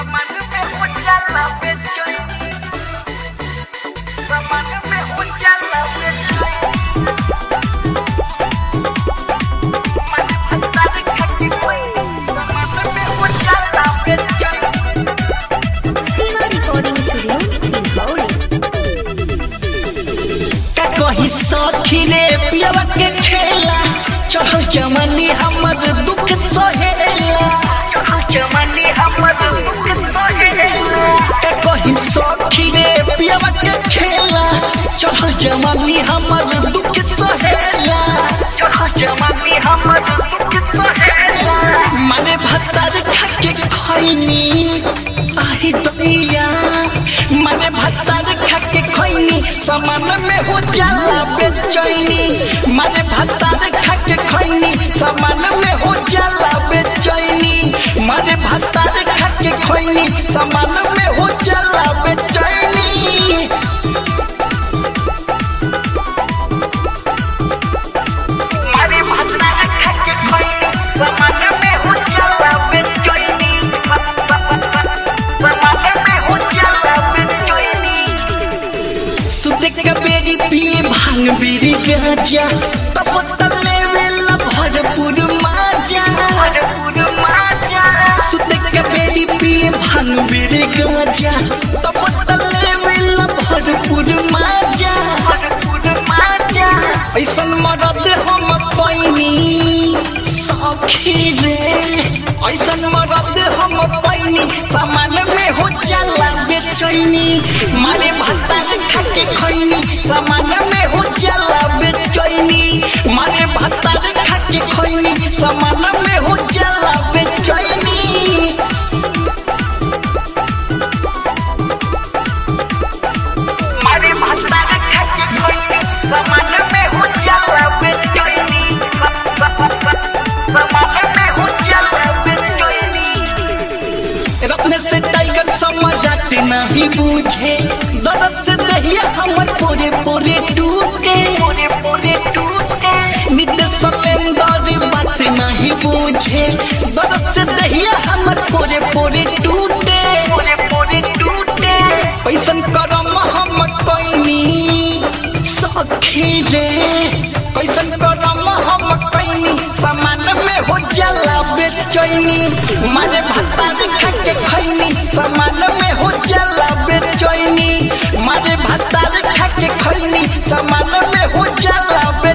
सखी रे पियवा के खेला चढ़ल जवानी हमर दुख सहेला जवानी हमर दुख सहेला कहीं सखी रे पियवा के खेला चढ़ल जवानी हमर दुख सहेला जवानी हमर दुख सहेला माने भत्तर खा के खैनी आही दैया माने भत्तर खा के खैनी सामान में हो जाला बेचैनी माने भत्तर खा के खैनी सामान में हो जाला बेचैनी माने भत्तर खा के खैनी सामान में हो जाला बेचैनी माने भत्तर खा के खैनी सामान में हो जाला बेचैनी सामान में हो जाला बेचैनी सुते के बेरी पिए भांग बीड़ी गांजा तब तले वेला भरपूर माजा सुते के बेरी पिए भांग बीड़ी गांजा तब तले वेला भरपूर माजा ऐसन मरद हम पैनी सखी रे ऐसन मरद हम पैनी सामान में हो जाला बेचैनी मारे भत्तर खा के खैनी सामान में हो जाला बेचैनी मारे भत्तर खा के खैनी सामान में हो जाला बेचैनी मारे भत्तर खा के खैनी सामान में हो जाला बेचैनी सामान में हो जाला बेचैनी रत्न से टाइगर समझाते नहीं बूझे दर्द से दहिया हमर पूरे पूरे टूटे नित्य सलेंदर बात नहीं बूझे दर्द से दहिया हमर पूरे पूरे टूटे कैसन करम हम कैनी सखी रे कैसन करम हम कैनी सामान में हो जाला बेचैनी माने भत्तर खा के खैनी सामान में हो जाला बेचैनी माने भत्तर खा के खैनी सामान में हो जाला